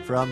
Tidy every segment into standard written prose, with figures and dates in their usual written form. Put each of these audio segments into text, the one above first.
From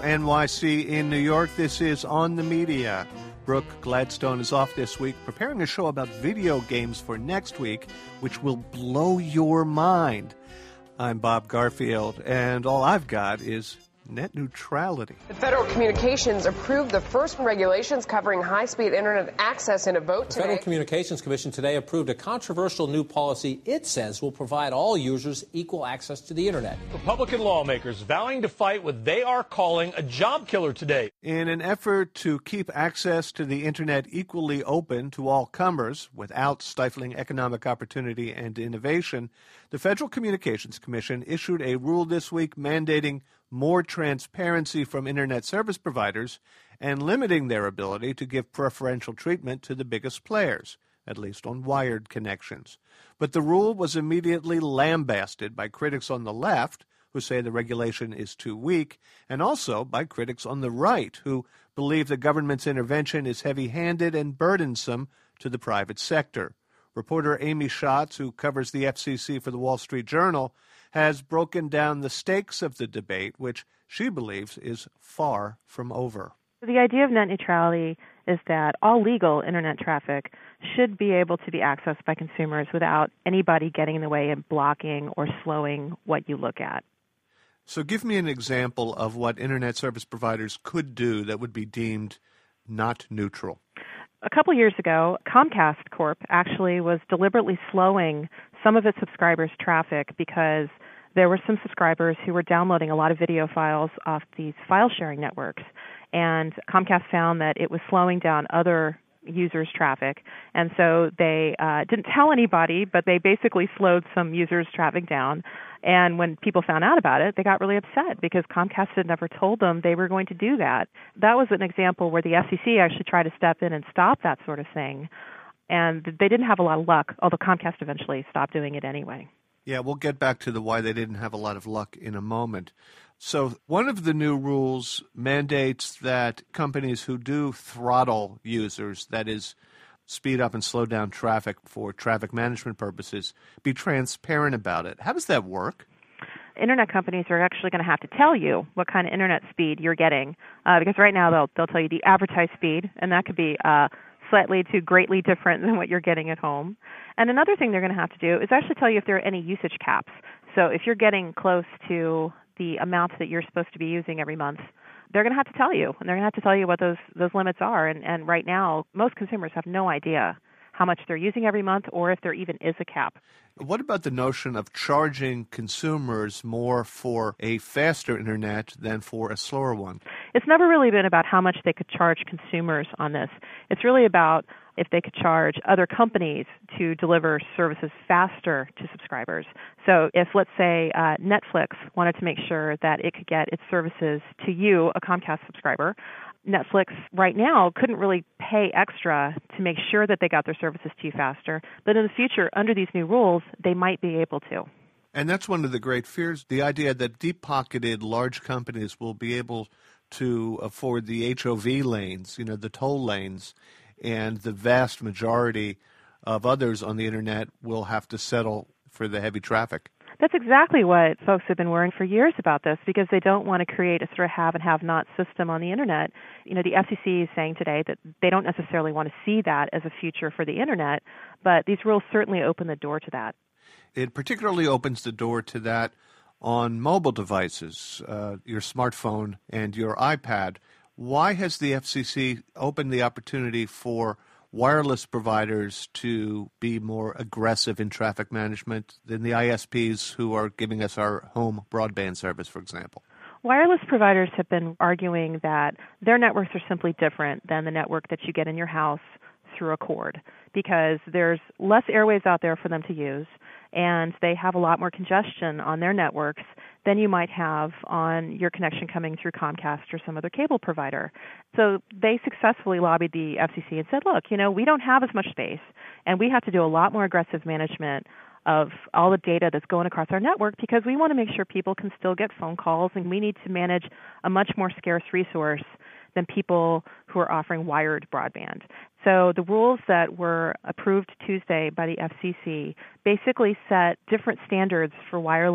WNYC in New York, this is On the Media. Brooke Gladstone is off this week, preparing a show about video games for next week, which will blow your mind. I'm Bob Garfield, and all I've got is net neutrality. The Federal Communications approved the first regulations covering high-speed internet access in a vote today. The Federal Communications Commission today approved a controversial new policy it says will provide all users equal access to the internet. Republican lawmakers vowing to fight what they are calling a job killer today. In an effort to keep access to the internet equally open to all comers without stifling economic opportunity and innovation, the Federal Communications Commission issued a rule this week mandating more transparency from internet service providers and limiting their ability to give preferential treatment to the biggest players, at least on wired connections. But the rule was immediately lambasted by critics on the left, who say the regulation is too weak, and also by critics on the right, who believe the government's intervention is heavy-handed and burdensome to the private sector. Reporter Amy Schatz, who covers the FCC for the Wall Street Journal, has broken down the stakes of the debate, which she believes is far from over. The idea of net neutrality is that all legal internet traffic should be able to be accessed by consumers without anybody getting in the way and blocking or slowing what you look at. So give me an example of what internet service providers could do that would be deemed not neutral. A couple years ago, Comcast Corp actually was deliberately slowing some of its subscribers' traffic because there were some subscribers who were downloading a lot of video files off these file-sharing networks. And Comcast found that it was slowing down other users' traffic. And so they didn't tell anybody, but they basically slowed some users' traffic down. And when people found out about it, they got really upset because Comcast had never told them they were going to do that. That was an example where the FCC actually tried to step in and stop that sort of thing. And they didn't have a lot of luck, although Comcast eventually stopped doing it anyway. Yeah, we'll get back to the why they didn't have a lot of luck in a moment. So one of the new rules mandates that companies who do throttle users, that is, speed up and slow down traffic for traffic management purposes, be transparent about it. How does that work? Internet companies are actually going to have to tell you what kind of internet speed you're getting, because right now they'll tell you the advertised speed, and that could be slightly to greatly different than what you're getting at home. And another thing they're going to have to do is actually tell you if there are any usage caps. So if you're getting close to the amounts that you're supposed to be using every month, they're going to have to tell you, and they're going to have to tell you what those limits are. And right now, most consumers have no idea how much they're using every month or if there even is a cap. What about the notion of charging consumers more for a faster internet than for a slower one? It's never really been about how much they could charge consumers on this. It's really about if they could charge other companies to deliver services faster to subscribers. So if, let's say, Netflix wanted to make sure that it could get its services to you, a Comcast subscriber, Netflix right now couldn't really pay extra to make sure that they got their services to you faster. But in the future, under these new rules, they might be able to. And that's one of the great fears, the idea that deep-pocketed large companies will be able to afford the HOV lanes, the toll lanes, and the vast majority of others on the internet will have to settle for the heavy traffic. That's exactly what folks have been worrying for years about this, because they don't want to create a sort of have and have-not system on the internet. The FCC is saying today that they don't necessarily want to see that as a future for the internet, but these rules certainly open the door to that. It particularly opens the door to that on mobile devices, your smartphone and your iPad. Why has the FCC opened the opportunity for wireless providers to be more aggressive in traffic management than the ISPs who are giving us our home broadband service, for example? Wireless providers have been arguing that their networks are simply different than the network that you get in your house through a cord, because there's less airwaves out there for them to use, and they have a lot more congestion on their networks than you might have on your connection coming through Comcast or some other cable provider. So they successfully lobbied the FCC and said, look, we don't have as much space, and we have to do a lot more aggressive management of all the data that's going across our network, because we want to make sure people can still get phone calls, and we need to manage a much more scarce resource than people who are offering wired broadband. So the rules that were approved Tuesday by the FCC basically set different standards for wireless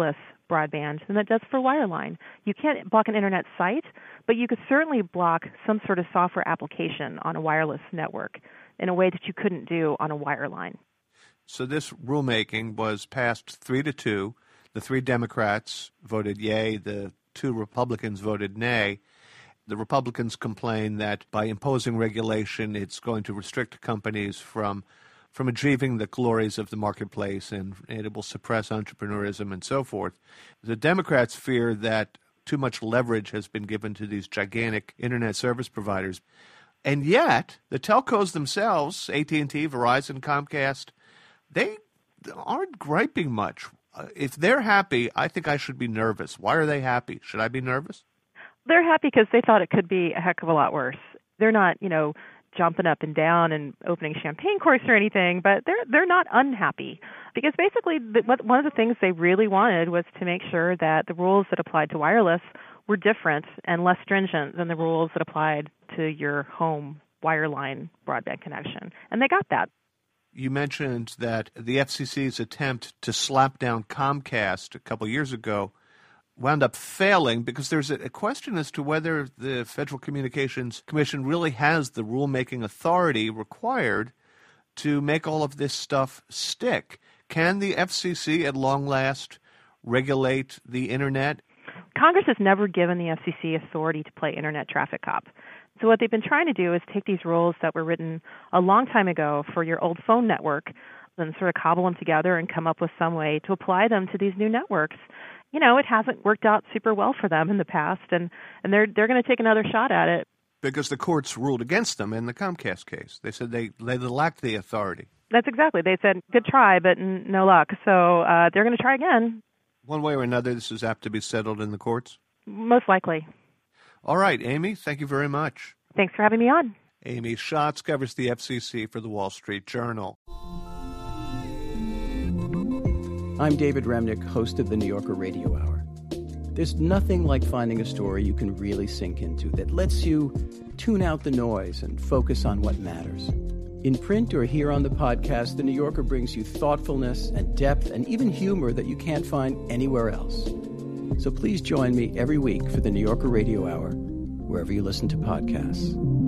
broadband than it does for wireline. You can't block an internet site, but you could certainly block some sort of software application on a wireless network in a way that you couldn't do on a wireline. So this rulemaking was passed 3-2. The 3 Democrats voted yay. The 2 Republicans voted nay. The Republicans complain that by imposing regulation, it's going to restrict companies from achieving the glories of the marketplace, and it will suppress entrepreneurism and so forth. The Democrats fear that too much leverage has been given to these gigantic internet service providers. And yet, the telcos themselves, AT&T, Verizon, Comcast, they aren't griping much. If they're happy, I think I should be nervous. Why are they happy? Should I be nervous? They're happy because they thought it could be a heck of a lot worse. They're not, jumping up and down and opening champagne corks or anything, but they're not unhappy because basically one of the things they really wanted was to make sure that the rules that applied to wireless were different and less stringent than the rules that applied to your home wireline broadband connection, and they got that. You mentioned that the FCC's attempt to slap down Comcast a couple years ago wound up failing because there's a question as to whether the Federal Communications Commission really has the rulemaking authority required to make all of this stuff stick. Can the FCC at long last regulate the Internet? Congress has never given the FCC authority to play Internet traffic cop. So what they've been trying to do is take these rules that were written a long time ago for your old phone network and sort of cobble them together and come up with some way to apply them to these new networks. It hasn't worked out super well for them in the past, and they're going to take another shot at it. Because the courts ruled against them in the Comcast case. They said they lacked the authority. That's exactly. They said, good try, but no luck. So they're going to try again. One way or another, this is apt to be settled in the courts? Most likely. All right, Amy, thank you very much. Thanks for having me on. Amy Schatz covers the FCC for the Wall Street Journal. I'm David Remnick, host of the New Yorker Radio Hour. There's nothing like finding a story you can really sink into that lets you tune out the noise and focus on what matters. In print or here on the podcast, the New Yorker brings you thoughtfulness and depth and even humor that you can't find anywhere else. So please join me every week for the New Yorker Radio Hour, wherever you listen to podcasts.